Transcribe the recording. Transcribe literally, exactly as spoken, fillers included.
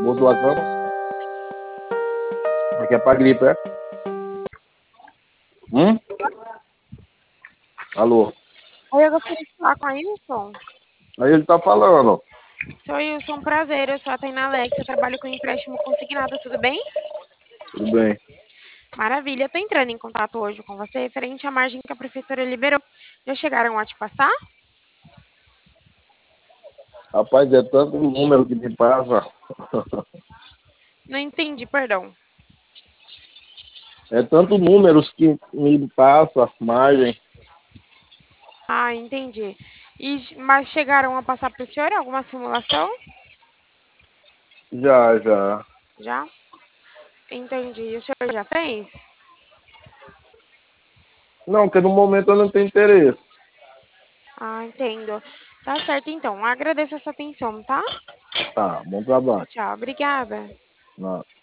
Mudou a cama? Aqui é pra gripe, é? Hum? Alô? Oi, eu gostaria de falar com a Wilson. Aí ele tá falando. Sou Wilson, prazer. Eu sou a Tainá Alex. Eu trabalho com empréstimo consignado, tudo bem? Tudo bem. Maravilha. Eu tô entrando em contato hoje com você referente à margem que a professora liberou. Já chegaram a te passar? Rapaz, é tanto número que me passa. Não entendi, perdão. É tanto números que me passa, margem. Ah, entendi. E, mas chegaram a passar para o senhor alguma simulação? Já, já. Já? Entendi. E o senhor já fez? Não, porque no momento eu não tenho interesse. Ah, entendo. Tá certo, então. Agradeço a sua atenção, tá? Tá, bom trabalho. Tchau, obrigada. Não.